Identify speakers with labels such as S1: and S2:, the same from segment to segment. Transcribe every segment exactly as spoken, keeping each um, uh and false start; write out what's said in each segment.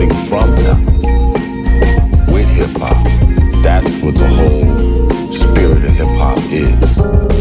S1: something from them with hip hop. That's what the whole spirit of hip hop is.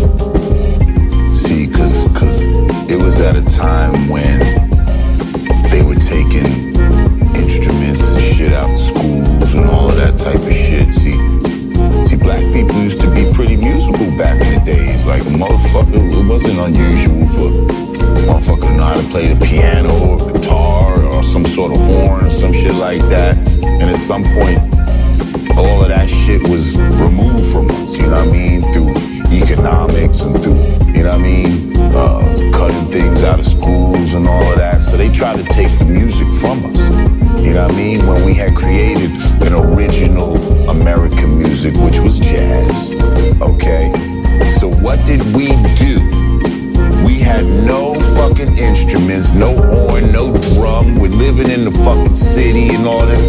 S1: See, cause, cause it was at a time when they were taking instruments and shit out to schools and all of that type of shit. See, see, black people used to be pretty musical back in the days. Like a motherfucker, it wasn't unusual for a motherfucker to know how to play the piano or guitar or some sort of horn or some shit like that. And at some point, all of that shit was removed from us, you know what I mean? Through economics and through, you know what I mean? Uh, cutting things out of schools and all of that. So they tried to take the music from us, you know what I mean? When we had created an original American music, which was jazz, okay? So what did we do? We had no fucking instruments, no horn, no drum. We're living in the fucking city and all that